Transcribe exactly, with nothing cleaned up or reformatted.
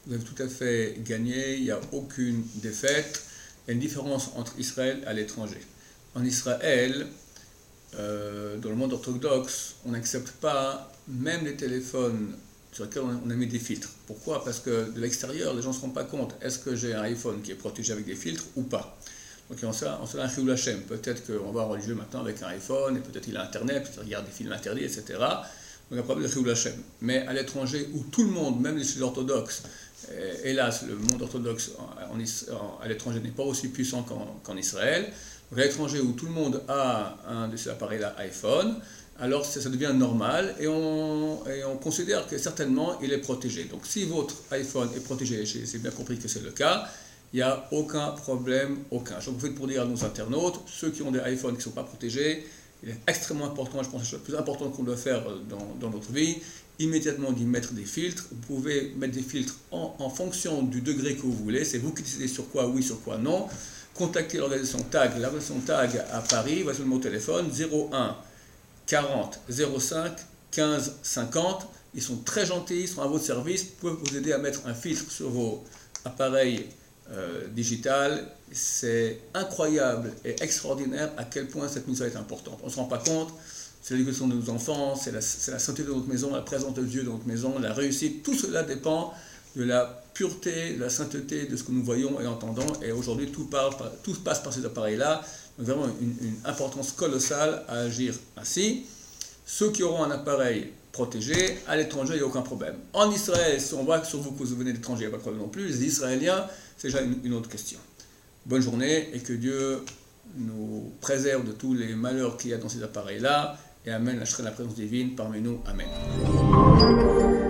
vous avez tout à fait gagné, il n'y a aucune défaite. Il y a une différence entre Israël et l'étranger. En Israël, euh, dans le monde orthodoxe, on n'accepte pas même les téléphones sur lesquels on a mis des filtres. Pourquoi? Parce que de l'extérieur, les gens ne se rendent pas compte, est-ce que j'ai un iPhone qui est protégé avec des filtres ou pas? Donc on sait un chilul Hashem. Peut-être qu'on va en religieux maintenant avec un iPhone, et peut-être il a Internet, peut-être il regarde des films interdits, et cetera. Donc un problème de chilul Hashem. Mais à l'étranger, où tout le monde, même les orthodoxes, hélas, le monde orthodoxe en, en, à l'étranger n'est pas aussi puissant qu'en, qu'en Israël. Donc à l'étranger, où tout le monde a un de ces appareils-là iPhone, alors ça, ça devient normal et on, et on considère que certainement il est protégé. Donc si votre iPhone est protégé, j'ai bien compris que c'est le cas, il n'y a aucun problème, aucun. J'en profite pour dire à nos internautes, ceux qui ont des iPhones qui ne sont pas protégés, il est extrêmement important, je pense que c'est la chose la plus importante qu'on doit faire dans, dans notre vie, immédiatement d'y mettre des filtres. Vous pouvez mettre des filtres en, en fonction du degré que vous voulez, c'est vous qui décidez sur quoi oui, sur quoi non. Contactez l'organisation TAG, l'organisation TAG à Paris, voici le mot téléphone, zéro un quarante zéro cinq quinze cinquante. Ils sont très gentils, ils sont à votre service, ils peuvent vous aider à mettre un filtre sur vos appareils euh, digital. C'est incroyable et extraordinaire à quel point cette mission est importante. On ne se rend pas compte, c'est l'éducation de nos enfants, c'est la, c'est la santé de notre maison, la présence de Dieu dans notre maison, la réussite, tout cela dépend de la pureté, de la sainteté de ce que nous voyons et entendons, et aujourd'hui tout, tout passe par ces appareils-là. Donc vraiment une, une importance colossale à agir ainsi. Ceux qui auront un appareil protégé, à l'étranger, il n'y a aucun problème. En Israël, si on voit que sur vous que vous venez d'étranger, il n'y a pas de problème non plus. Les Israéliens, c'est déjà une, une autre question. Bonne journée et que Dieu nous préserve de tous les malheurs qu'il y a dans ces appareils-là et amène la présence divine parmi nous. Amen.